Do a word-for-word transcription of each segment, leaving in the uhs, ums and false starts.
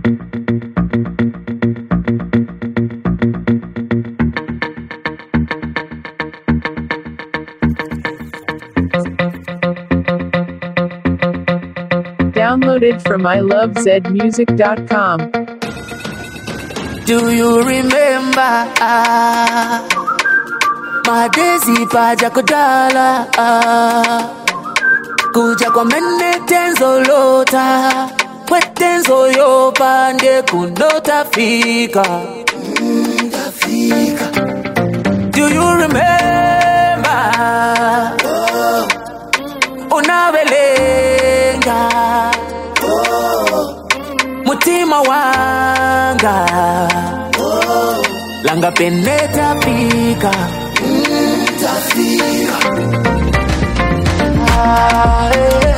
Downloaded from I love zed music dot com. Do you remember ah, madezi paja kudala ah, kuja kwa mene tenzo lota kwetenzo yopa nde kunota fika mm, fika. Do you remember oh, unabelenga oh, mutima wanga oh, langa peneta fika mm, tafika ah, eh.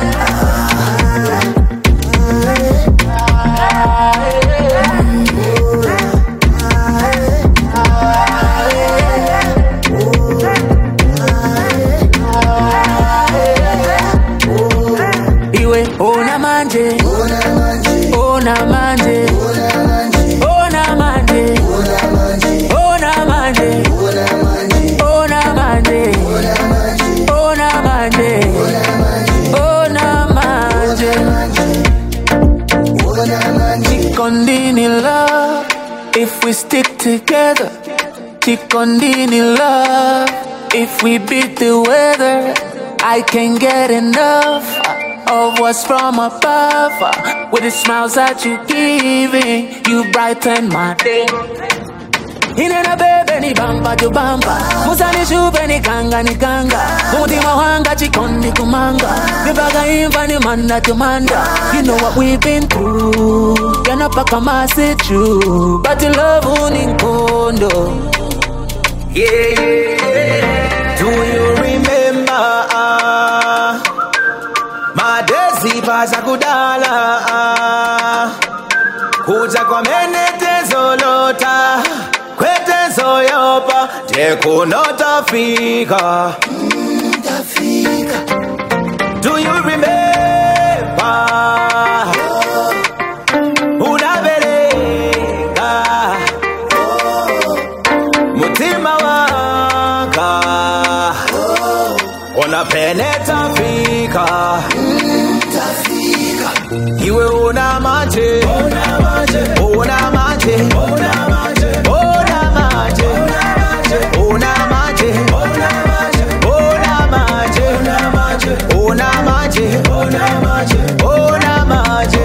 Ona manje, ona manje, ona manje, ona manje, ona manje, ona manje, ona manje. Chikondini love, if we stick together. Chikondini love, if we beat the weather. I can't get enough of what's from above. With the smiles that you giving, you brighten my day. Inena bebe ni bamba tu bamba, musa ni shupe ni kanga ni kanga, mutima wanga chikondi kumanga, nibaga imba ni manda tu manda. You know what we've been through, yana paka masi true, but your love uninkondo. Yeah, yeah. Do you remember uh, madezi paja kudala uh, kuja kwa mene tenzo lota kwetenzo yopa tekunota fika mm, tafika. Do you remember oh, unabelenga oh, mutima wanga oh, unapeneta fika mm, tafika. Iwe una manje, una manje, una manje, una manje, una manje, una manje, una manje, una manje, una manje, una manje, una manje.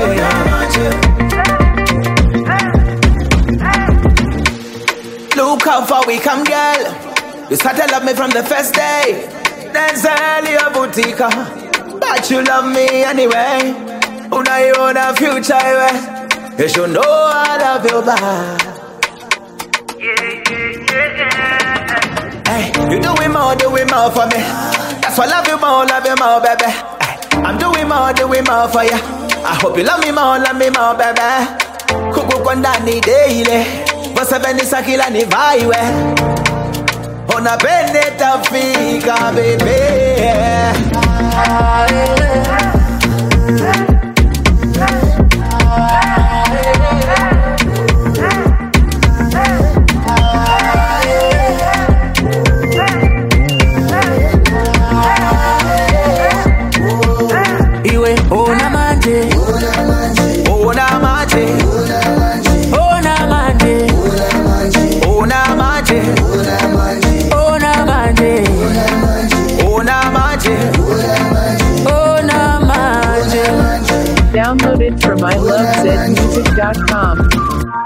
Look how far we come, girl. You started love me from the first day. Then sell your boutique, but you love me anyway. Una you on a future way. You should know I love you back. Hey, you doing more, doing more for me. That's why I love you more, love you more, baby. Hey, I'm doing more, doing more for you. I hope you love me more, love me more, baby. Kuku kwa ndani daily. Wasa beni sakila ni vaiwe. Ona bene tafika, baby. Ah, yeah. Iwe ona manje, ona manje, ona manje, ona manje, ona manje, ona manje, ona manje. Downloaded from I love zed music dot com.